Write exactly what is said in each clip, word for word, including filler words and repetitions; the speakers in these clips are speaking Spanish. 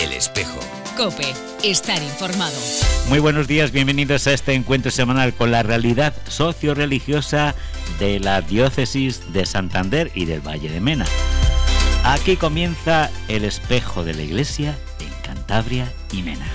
El Espejo. COPE. Estar informado. Muy buenos días, bienvenidos a este encuentro semanal con la realidad socio-religiosa de la diócesis de Santander y del Valle de Mena. Aquí comienza El Espejo de la Iglesia en Cantabria y Mena.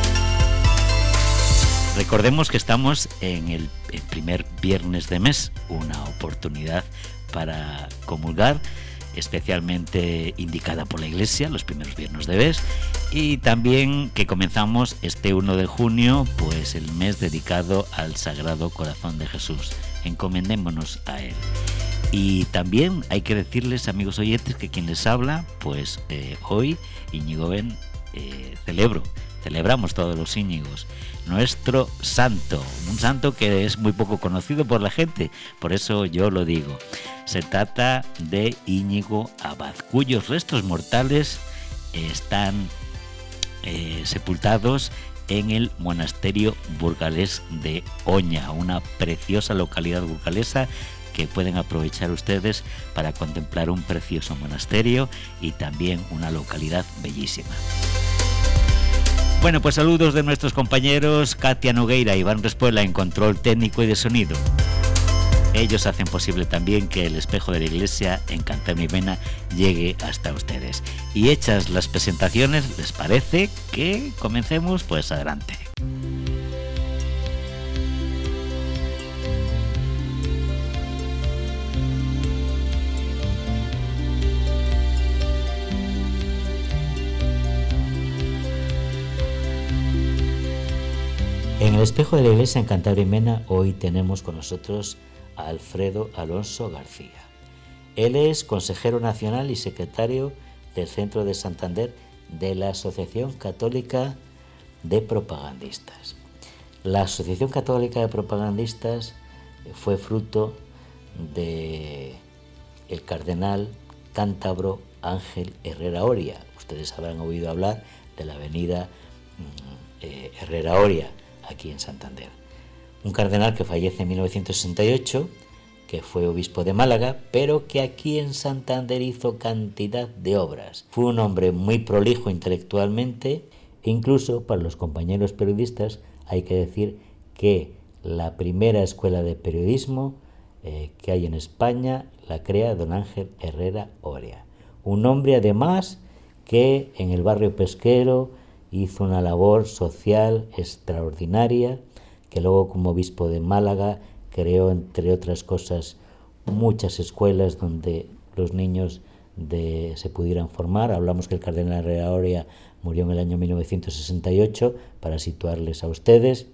Recordemos que estamos en el, el primer viernes de mes, una oportunidad para comulgar, especialmente indicada por la Iglesia, los primeros viernes de mes, y también que comenzamos este primero de junio, pues el mes dedicado al Sagrado Corazón de Jesús. Encomendémonos a Él. Y también hay que decirles, amigos oyentes, que quien les habla, pues eh, hoy, Íñigo Ben, eh, celebro, celebramos todos los Íñigos, nuestro santo, un santo que es muy poco conocido por la gente, por eso yo lo digo. Se trata de Íñigo Abad, cuyos restos mortales están eh, sepultados en el monasterio burgalés de Oña, una preciosa localidad burgalesa que pueden aprovechar ustedes para contemplar un precioso monasterio y también una localidad bellísima. Bueno, pues saludos de nuestros compañeros Katia Nogueira y Iván Respuela en control técnico y de sonido. Ellos hacen posible también que el Espejo de la Iglesia en Cantabria y Mena llegue hasta ustedes. Y hechas las presentaciones, ¿les parece que comencemos? Pues adelante. En el Espejo de la Iglesia en Cantabria y Mena hoy tenemos con nosotros a Alfredo Alonso García. Él es consejero nacional y secretario del Centro de Santander de la Asociación Católica de Propagandistas. La Asociación Católica de Propagandistas fue fruto de el cardenal cántabro Ángel Herrera Oria. Ustedes habrán oído hablar de la avenida eh, Herrera Oria, aquí en Santander. Un cardenal que fallece en mil novecientos sesenta y ocho, que fue obispo de Málaga, pero que aquí en Santander hizo cantidad de obras. Fue un hombre muy prolijo intelectualmente, e incluso para los compañeros periodistas hay que decir que la primera escuela de periodismo eh, que hay en España la crea don Ángel Herrera Oria. Un hombre además que en el barrio pesquero hizo una labor social extraordinaria, que luego como obispo de Málaga creó, entre otras cosas, muchas escuelas donde los niños de, se pudieran formar. Hablamos que el cardenal Herrera Oria murió en el año mil novecientos sesenta y ocho, para situarles a ustedes.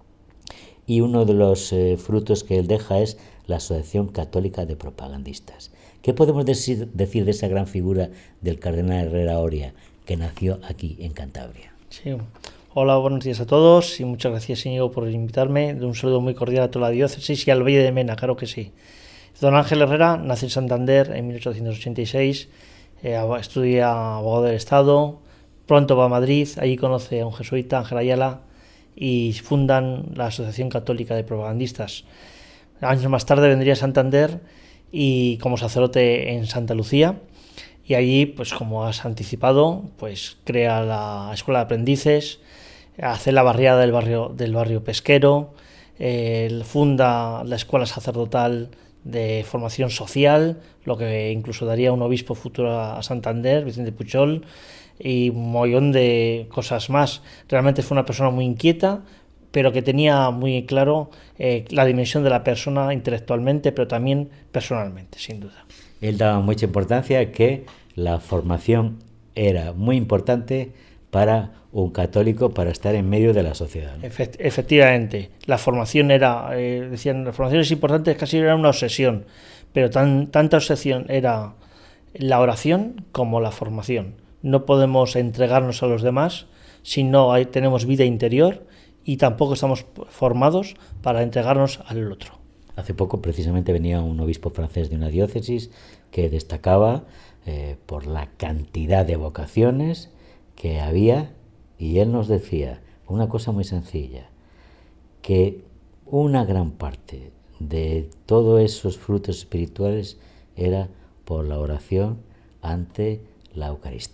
Y uno de los eh, frutos que él deja es la Asociación Católica de Propagandistas. ¿Qué podemos decir, decir de esa gran figura del cardenal Herrera Oria, que nació aquí en Cantabria? Sí. Hola, buenos días a todos y muchas gracias, Íñigo, por invitarme. Un saludo muy cordial a toda la diócesis y al Valle de Mena, claro que sí. Don Ángel Herrera nació en Santander en mil ochocientos ochenta y seis, eh, estudia abogado del Estado, pronto va a Madrid, allí conoce a un jesuita, Ángel Ayala, y fundan la Asociación Católica de Propagandistas. Años más tarde vendría a Santander y como sacerdote en Santa Lucía, y allí, pues como has anticipado, pues crea la Escuela de Aprendices, hace la barriada del barrio del barrio pesquero, eh, funda la Escuela Sacerdotal de Formación Social, lo que incluso daría un obispo futuro a Santander, Vicente Puchol, y un montón de cosas más. Realmente fue una persona muy inquieta, pero que tenía muy claro eh, la dimensión de la persona intelectualmente, pero también personalmente, sin duda. Él daba mucha importancia a que la formación era muy importante para un católico para estar en medio de la sociedad, ¿no? Efect- efectivamente, la formación era, eh, decían, la formación es importante, casi era una obsesión, pero tan, tanta obsesión era la oración como la formación. No podemos entregarnos a los demás si no hay, tenemos vida interior y tampoco estamos formados para entregarnos al otro. Hace poco precisamente venía un obispo francés de una diócesis que destacaba eh, por la cantidad de vocaciones que había, y él nos decía una cosa muy sencilla, que una gran parte de todos esos frutos espirituales era por la oración ante la Eucaristía.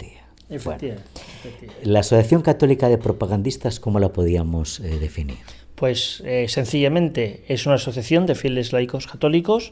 Efectivamente, Bueno, efectivamente. la Asociación Católica de Propagandistas, ¿cómo la podíamos eh, definir? Pues eh, sencillamente es una asociación de fieles laicos católicos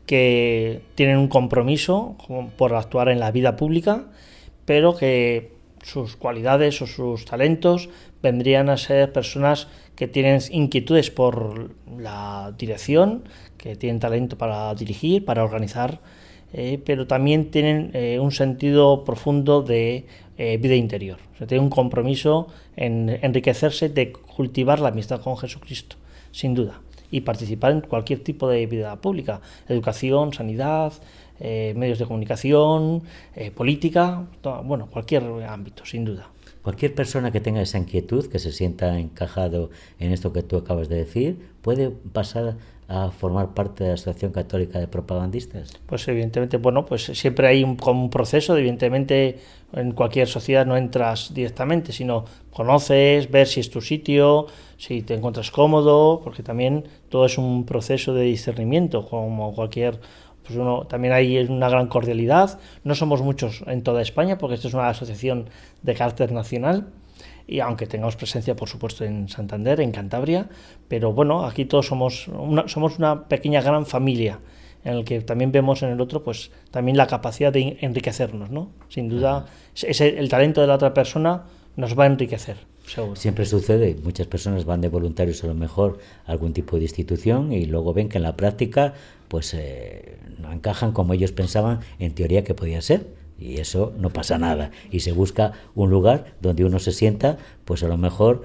que tienen un compromiso por actuar en la vida pública, pero que sus cualidades o sus talentos vendrían a ser personas que tienen inquietudes por la dirección, que tienen talento para dirigir, para organizar, eh, pero también tienen eh, un sentido profundo de eh, vida interior. O sea, tienen un compromiso en enriquecerse, de cultivar la amistad con Jesucristo, sin duda, y participar en cualquier tipo de vida pública, educación, sanidad, eh, medios de comunicación, eh, política, todo, bueno, cualquier ámbito, sin duda. Cualquier persona que tenga esa inquietud, que se sienta encajado en esto que tú acabas de decir, puede pasar a formar parte de la Asociación Católica de Propagandistas. Pues evidentemente, bueno, pues siempre hay un, un proceso, evidentemente en cualquier sociedad no entras directamente, sino conoces, ver si es tu sitio, si te encuentras cómodo, porque también todo es un proceso de discernimiento, como cualquier... Pues uno, también hay una gran cordialidad. No somos muchos en toda España, porque esto es una asociación de carácter nacional, y aunque tengamos presencia, por supuesto, en Santander, en Cantabria, pero bueno, aquí todos somos una, somos una pequeña gran familia, en el que también vemos en el otro, pues también la capacidad de enriquecernos, ¿no? Sin duda, ese, el talento de la otra persona nos va a enriquecer. Seguro. Siempre sucede, muchas personas van de voluntarios a lo mejor a algún tipo de institución y luego ven que en la práctica pues eh, no encajan como ellos pensaban en teoría que podía ser, y eso no pasa nada, y se busca un lugar donde uno se sienta pues a lo mejor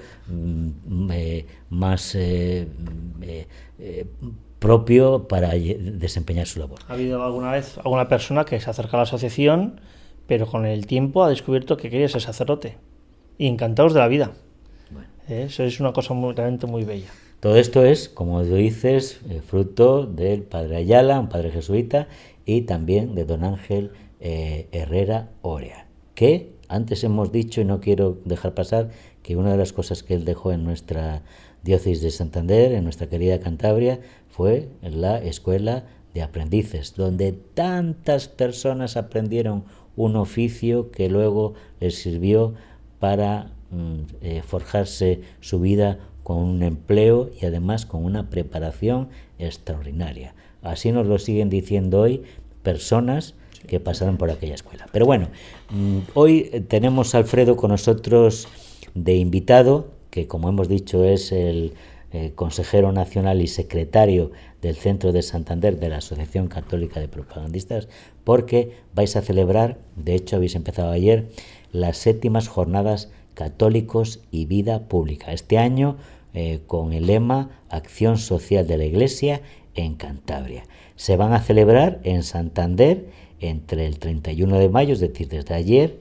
mm, eh, más eh, eh, eh, propio para desempeñar su labor. ¿Ha habido alguna vez alguna persona que se acerca a la asociación, pero con el tiempo ha descubierto que quería ser sacerdote? Y encantados de la vida. Bueno. Eso es una cosa muy, realmente muy bella. Todo esto es, como tú dices, eh, fruto del padre Ayala, un padre jesuita, y también de don Ángel eh, Herrera Orea, que antes hemos dicho, y no quiero dejar pasar, que una de las cosas que él dejó en nuestra diócesis de Santander, en nuestra querida Cantabria, fue la escuela de aprendices, donde tantas personas aprendieron un oficio que luego les sirvió para eh, forjarse su vida con un empleo y además con una preparación extraordinaria. Así nos lo siguen diciendo hoy personas que pasaron por aquella escuela. Pero bueno, hoy tenemos a Alfredo con nosotros de invitado, que como hemos dicho es el eh, consejero nacional y secretario del Centro de Santander de la Asociación Católica de Propagandistas, porque vais a celebrar, de hecho habéis empezado ayer, las séptimas jornadas Católicos y Vida Pública. Este año eh, con el lema Acción Social de la Iglesia en Cantabria. Se van a celebrar en Santander entre el treinta y uno de mayo, es decir, desde ayer,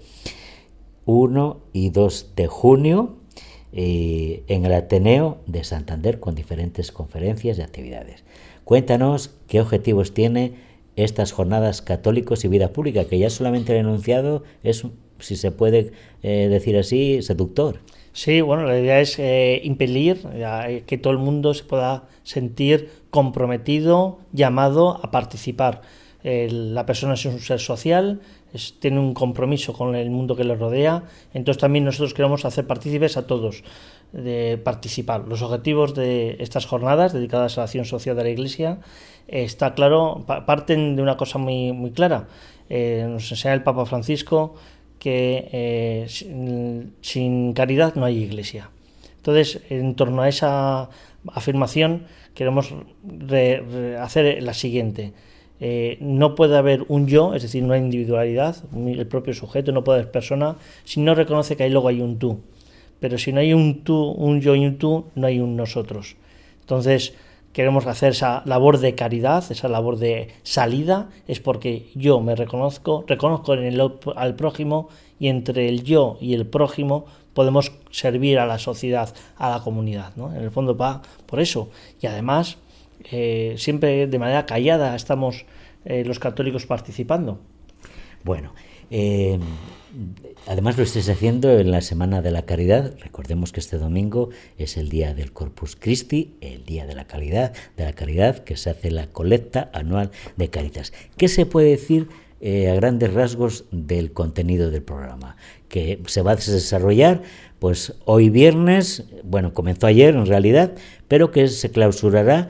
uno y dos de junio, eh, en el Ateneo de Santander, con diferentes conferencias y actividades. Cuéntanos qué objetivos tiene estas jornadas Católicos y Vida Pública, que ya solamente el enunciado es, si se puede eh, decir así, seductor. Sí, bueno, la idea es eh, impedir eh, que todo el mundo se pueda sentir comprometido, llamado a participar. Eh, la persona es un ser social, es, tiene un compromiso con el mundo que le rodea, entonces también nosotros queremos hacer partícipes a todos de participar. Los objetivos de estas jornadas dedicadas a la acción social de la Iglesia, eh, está claro, pa- parten de una cosa muy, muy clara. Eh, nos enseña el Papa Francisco que eh, sin, sin caridad no hay iglesia. Entonces, en torno a esa afirmación, queremos re, re hacer la siguiente. Eh, no puede haber un yo, es decir, no hay individualidad, el propio sujeto, no puede haber persona, si no reconoce que ahí luego hay un tú. Pero si no hay un tú, un yo y un tú, no hay un nosotros. Entonces, queremos hacer esa labor de caridad, esa labor de salida, es porque yo me reconozco, reconozco en el, al prójimo, y entre el yo y el prójimo podemos servir a la sociedad, a la comunidad, ¿no? En el fondo va por eso. Y además, eh, siempre de manera callada estamos eh, los católicos participando. Bueno, eh, además lo estáis haciendo en la Semana de la Caridad. Recordemos que este domingo es el día del Corpus Christi, el día de la caridad, de la caridad, que se hace la colecta anual de Cáritas. ¿Qué se puede decir eh, a grandes rasgos del contenido del programa, que se va a desarrollar pues hoy viernes, bueno, comenzó ayer en realidad, pero que se clausurará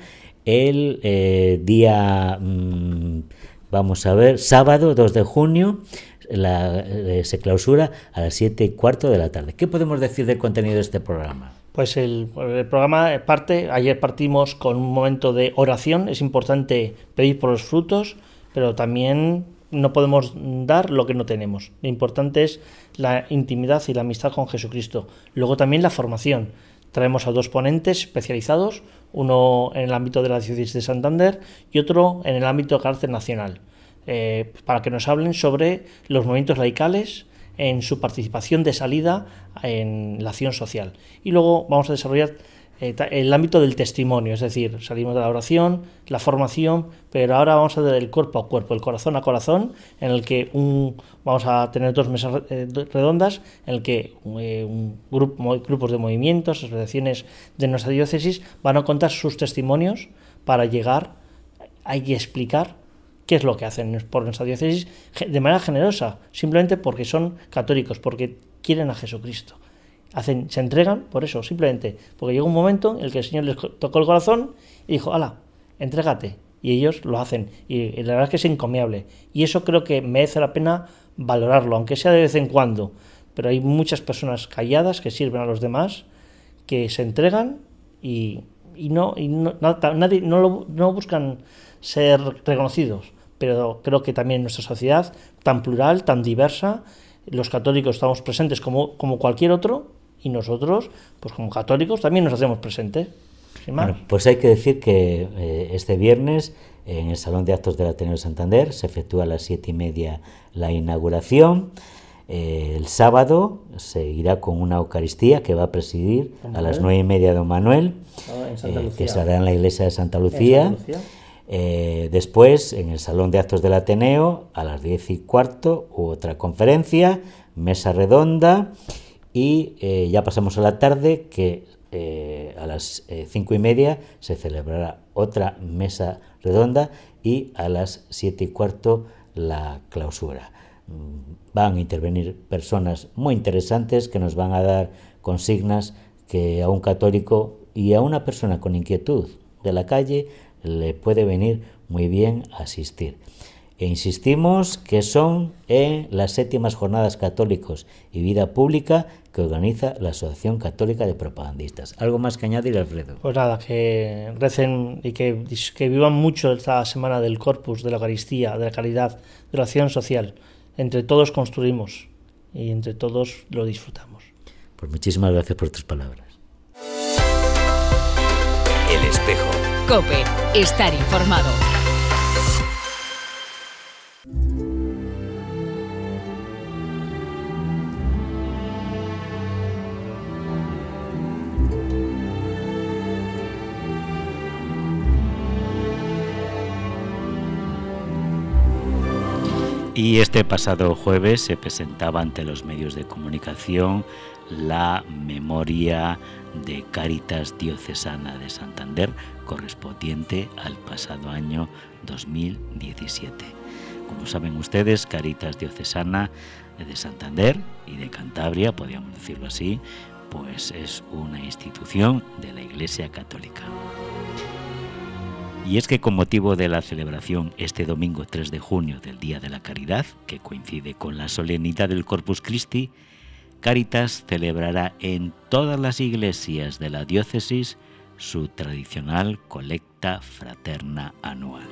el eh, día, mmm, vamos a ver, sábado dos de junio, la, eh, se clausura a las siete y cuarto de la tarde. ¿Qué podemos decir del contenido de este programa? Pues el, el programa parte, ayer partimos con un momento de oración. Es importante pedir por los frutos, pero también no podemos dar lo que no tenemos. Lo importante es la intimidad y la amistad con Jesucristo. Luego también la formación. Traemos a dos ponentes especializados, uno en el ámbito de la diócesis de Santander y otro en el ámbito de carácter nacional, eh, para que nos hablen sobre los movimientos laicales en su participación de salida en la acción social. Y luego vamos a desarrollar eh, el ámbito del testimonio, es decir, salimos de la oración, la formación, pero ahora vamos a ver el cuerpo a cuerpo, el corazón a corazón, en el que un, vamos a tener dos mesas eh, redondas, en el que eh, un grupo, grupos de movimientos, asociaciones de nuestra diócesis van a contar sus testimonios para llegar a y explicar qué es lo que hacen por nuestra diócesis de manera generosa, simplemente porque son católicos, porque quieren a Jesucristo. Hacen, se entregan por eso, simplemente, porque llegó un momento en el que el Señor les tocó el corazón y dijo, hala, entrégate, y ellos lo hacen, y la verdad es que es encomiable, y eso creo que merece la pena valorarlo, aunque sea de vez en cuando, pero hay muchas personas calladas que sirven a los demás, que se entregan y, y no, y no, nadie, no, lo, no buscan ser reconocidos, pero creo que también en nuestra sociedad tan plural, tan diversa, los católicos estamos presentes como, como cualquier otro, y nosotros, pues como católicos, también nos hacemos presentes. Sin más. Bueno, pues hay que decir que eh, este viernes en el Salón de Actos del Ateneo de Santander se efectúa a las siete y media la inauguración. Eh, el sábado se irá con una Eucaristía que va a presidir a las nueve y media don Manuel, oh, eh, que se hará en la iglesia de Santa Lucía. ¿En Santa Lucía? Eh, después, en el Salón de Actos del Ateneo, a las diez y cuarto, otra conferencia, mesa redonda, y eh, ya pasamos a la tarde, que eh, a las eh, cinco y media se celebrará otra mesa redonda, y a las siete y cuarto la clausura. Van a intervenir personas muy interesantes que nos van a dar consignas que a un católico y a una persona con inquietud de la calle le puede venir muy bien asistir. E insistimos que son en las séptimas jornadas católicos y vida pública que organiza la Asociación Católica de Propagandistas. ¿Algo más que añadir, Alfredo? Pues nada, que recen y que, que vivan mucho esta semana del Corpus, de la Eucaristía, de la caridad, de la acción social. Entre todos construimos y entre todos lo disfrutamos. Pues muchísimas gracias por tus palabras. El Espejo. COPE. Estar informado. Y este pasado jueves se presentaba ante los medios de comunicación la memoria de Cáritas Diocesana de Santander correspondiente al pasado año dos mil diecisiete. Como saben ustedes, Cáritas Diocesana de Santander y de Cantabria, podríamos decirlo así, pues es una institución de la Iglesia Católica. Y es que con motivo de la celebración este domingo tres de junio del Día de la Caridad, que coincide con la solemnidad del Corpus Christi, Cáritas celebrará en todas las iglesias de la diócesis su tradicional colecta fraterna anual.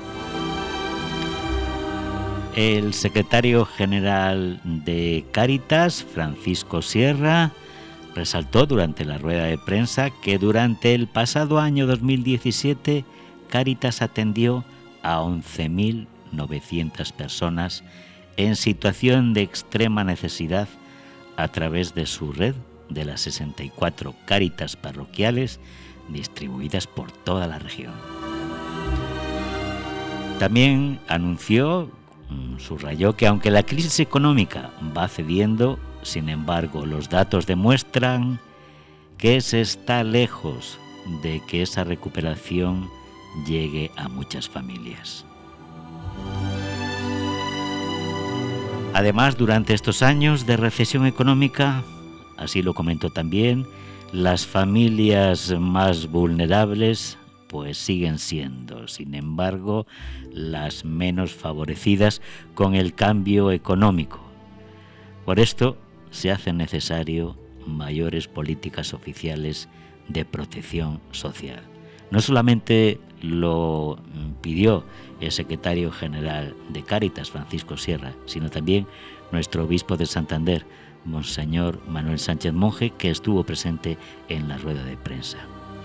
El secretario general de Cáritas, Francisco Sierra, resaltó durante la rueda de prensa que durante el pasado año dos mil diecisiete Cáritas atendió a once mil novecientas personas en situación de extrema necesidad a través de su red de las sesenta y cuatro Cáritas parroquiales distribuidas por toda la región. También anunció, subrayó que aunque la crisis económica va cediendo, sin embargo, los datos demuestran que se está lejos de que esa recuperación llegue a muchas familias. Además, durante estos años de recesión económica, así lo comentó también, las familias más vulnerables pues siguen siendo, sin embargo, las menos favorecidas con el cambio económico. Por esto se hace necesario mayores políticas oficiales de protección social. No solamente lo pidió el secretario general de Cáritas, Francisco Sierra, sino también nuestro obispo de Santander, Monseñor Manuel Sánchez Monje, que estuvo presente en la rueda de prensa.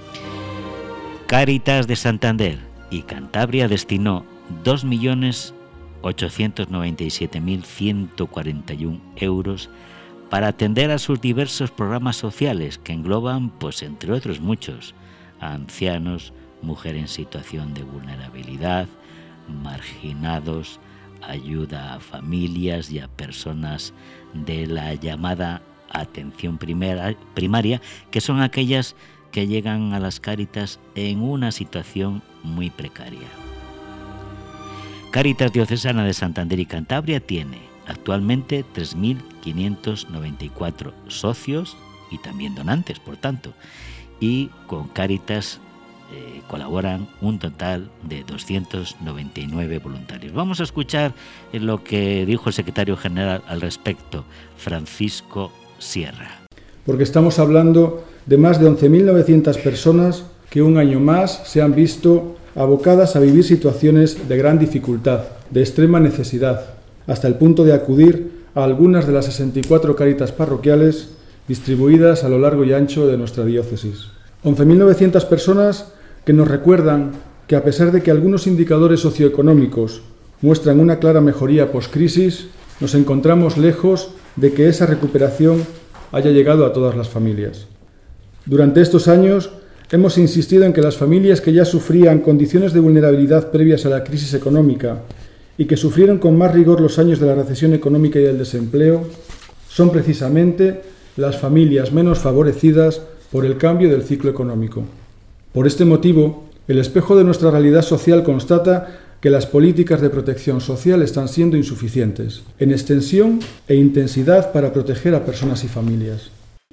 Cáritas de Santander y Cantabria destinó dos millones ochocientos noventa y siete mil ciento cuarenta y uno euros para atender a sus diversos programas sociales que engloban, pues entre otros muchos, a ancianos, mujeres en situación de vulnerabilidad, marginados, ayuda a familias y a personas de la llamada atención primera, primaria, que son aquellas que llegan a las Cáritas en una situación muy precaria. Cáritas Diocesana de Santander y Cantabria tiene actualmente tres mil quinientos noventa y cuatro socios y también donantes, por tanto, y con Cáritas eh, colaboran un total de doscientos noventa y nueve voluntarios. Vamos a escuchar lo que dijo el secretario general al respecto, Francisco Sierra. Porque estamos hablando de más de once mil novecientas personas que un año más se han visto abocadas a vivir situaciones de gran dificultad, de extrema necesidad, hasta el punto de acudir a algunas de las sesenta y cuatro Cáritas parroquiales distribuidas a lo largo y ancho de nuestra diócesis. once mil novecientas personas que nos recuerdan que a pesar de que algunos indicadores socioeconómicos muestran una clara mejoría post-crisis, nos encontramos lejos de que esa recuperación haya llegado a todas las familias. Durante estos años hemos insistido en que las familias que ya sufrían condiciones de vulnerabilidad previas a la crisis económica y que sufrieron con más rigor los años de la recesión económica y del desempleo son precisamente las familias menos favorecidas por el cambio del ciclo económico. Por este motivo, el espejo de nuestra realidad social constata que las políticas de protección social están siendo insuficientes, en extensión e intensidad para proteger a personas y familias.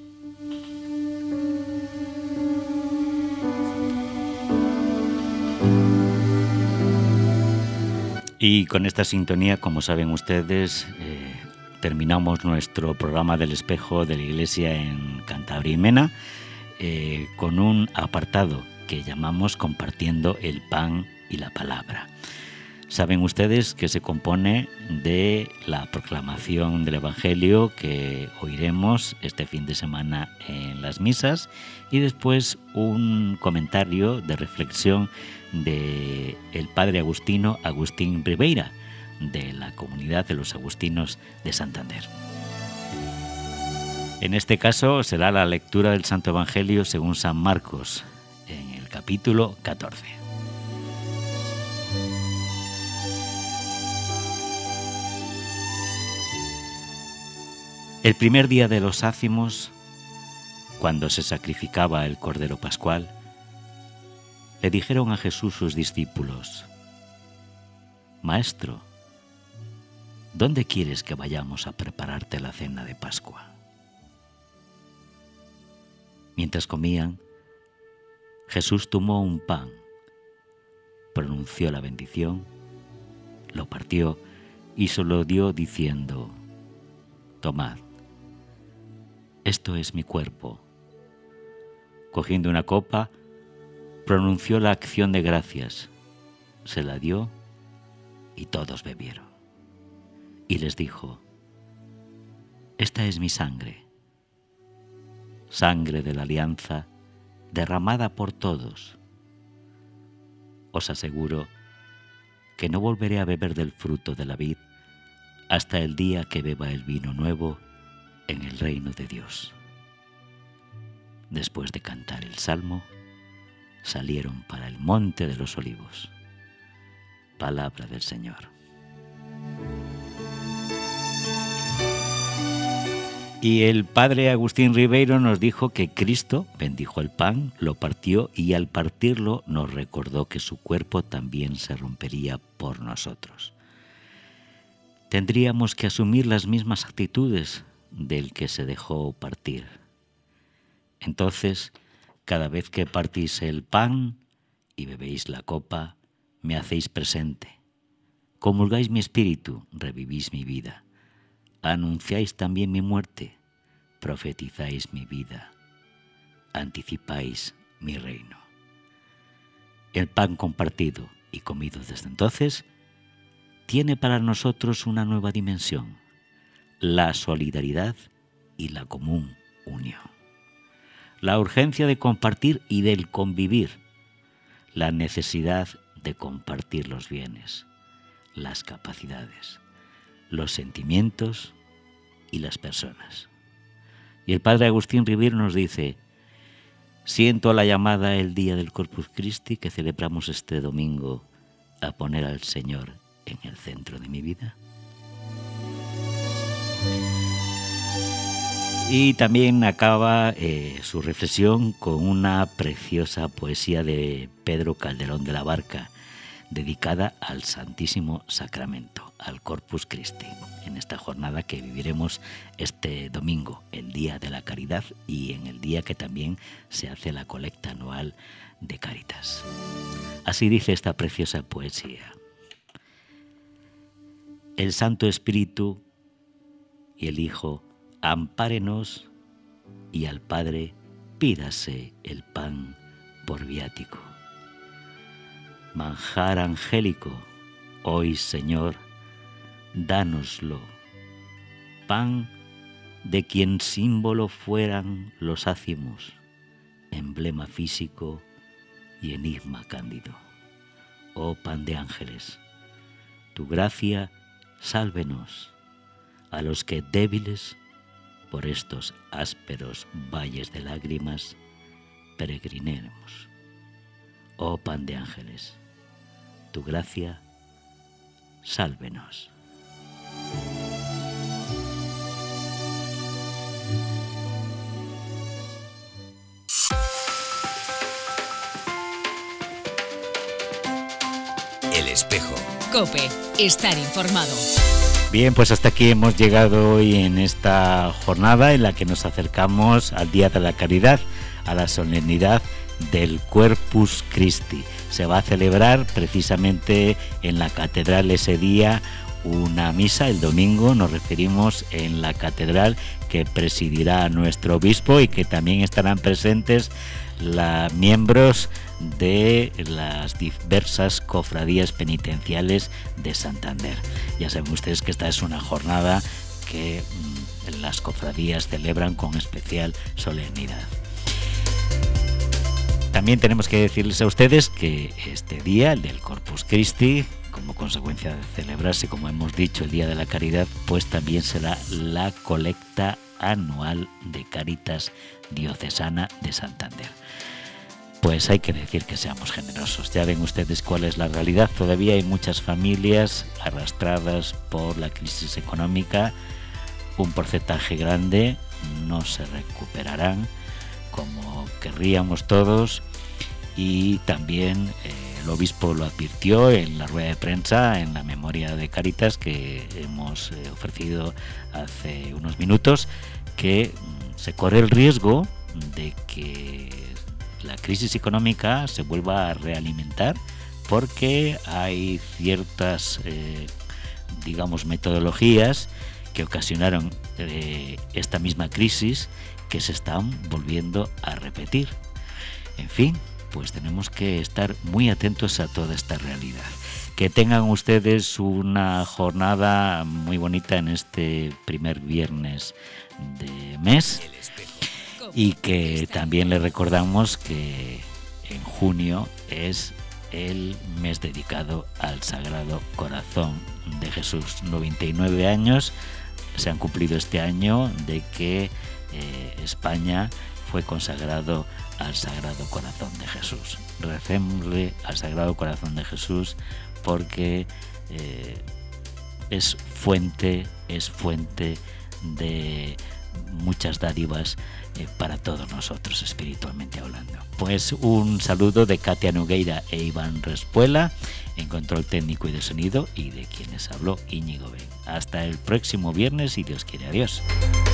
Y con esta sintonía, como saben ustedes, eh, terminamos nuestro programa del espejo de la Iglesia en Cantabria y Mena eh, con un apartado que llamamos Compartiendo el Pan y la Palabra. Saben ustedes que se compone de la proclamación del Evangelio que oiremos este fin de semana en las misas y después un comentario de reflexión de el padre agustino Agustín Ribeira, de la comunidad de los agustinos de Santander. En este caso será la lectura del Santo Evangelio según San Marcos, en el capítulo catorce. El primer día de los ácimos, cuando se sacrificaba el Cordero Pascual, le dijeron a Jesús sus discípulos: Maestro, ¿dónde quieres que vayamos a prepararte la cena de Pascua? Mientras comían, Jesús tomó un pan, pronunció la bendición, lo partió y se lo dio diciendo: Tomad, esto es mi cuerpo. Cogiendo una copa, pronunció la acción de gracias, se la dio y todos bebieron. Y les dijo: Esta es mi sangre, sangre de la alianza derramada por todos. Os aseguro que no volveré a beber del fruto de la vid hasta el día que beba el vino nuevo en el reino de Dios. Después de cantar el salmo, salieron para el monte de los olivos. Palabra del Señor. Y el padre Agustín Ribeiro nos dijo que Cristo bendijo el pan, lo partió y al partirlo nos recordó que su cuerpo también se rompería por nosotros. tendríamos que asumir las mismas actitudes del que se dejó partir. Entonces, cada vez que partís el pan y bebéis la copa, me hacéis presente. Comulgáis mi espíritu, revivís mi vida. Anunciáis también mi muerte, profetizáis mi vida, anticipáis mi reino. El pan compartido y comido desde entonces tiene para nosotros una nueva dimensión, la solidaridad y la común unión. La urgencia de compartir y del convivir, la necesidad de compartir los bienes, las capacidades, los sentimientos y las personas. Y el padre Agustín Ribir nos dice: siento la llamada el día del Corpus Christi que celebramos este domingo a poner al Señor en el centro de mi vida. Y también acaba eh, su reflexión con una preciosa poesía de Pedro Calderón de la Barca, dedicada al Santísimo Sacramento, al Corpus Christi, en esta jornada que viviremos este domingo, el Día de la Caridad, y en el día que también se hace la colecta anual de Cáritas. Así dice esta preciosa poesía: el Santo Espíritu y el Hijo ampárenos, y al Padre pídase el pan por viático. Manjar angélico, hoy Señor, dánoslo, pan de quien símbolo fueran los ácimos, emblema físico y enigma cándido. Oh pan de ángeles, tu gracia sálvenos, a los que débiles por estos ásperos valles de lágrimas peregrinemos. Oh pan de ángeles, tu gracia sálvenos. El Espejo. COPE. Estar informado. Bien, pues hasta aquí hemos llegado hoy en esta jornada en la que nos acercamos al Día de la Caridad, a la solemnidad del Corpus Christi. Se va a celebrar precisamente en la catedral ese día una misa el domingo. Nos referimos en la catedral, que presidirá nuestro obispo y que también estarán presentes los miembros de las diversas cofradías penitenciales de Santander. Ya saben ustedes que esta es una jornada que mmm, las cofradías celebran con especial solemnidad. También tenemos que decirles a ustedes que este día, el del Corpus Christi, como consecuencia de celebrarse, como hemos dicho, el Día de la Caridad, pues también será la colecta anual de Cáritas Diocesana de Santander. Pues hay que decir que seamos generosos. Ya ven ustedes cuál es la realidad. Todavía hay muchas familias arrastradas por la crisis económica. Un porcentaje grande no se recuperarán como querríamos todos, y también eh, el obispo lo advirtió en la rueda de prensa, en la memoria de Cáritas que hemos eh, ofrecido hace unos minutos, que mm, se corre el riesgo de que la crisis económica se vuelva a realimentar, porque hay ciertas eh, digamos metodologías que ocasionaron eh, esta misma crisis, que se están volviendo a repetir. En fin, pues tenemos que estar muy atentos a toda esta realidad. Que tengan ustedes una jornada muy bonita en este primer viernes de mes, y que también les recordamos que en junio es el mes dedicado al Sagrado Corazón de Jesús. noventa y nueve años se han cumplido este año de que eh, España fue consagrado al Sagrado Corazón de Jesús. Recémosle al Sagrado Corazón de Jesús, porque eh, es fuente, es fuente de muchas dádivas eh, para todos nosotros, espiritualmente hablando. Pues un saludo de Katia Nogueira e Iván Respuela en control técnico y de sonido, y de quienes habló Íñigo Ben. Hasta el próximo viernes, si Dios quiere. Adiós.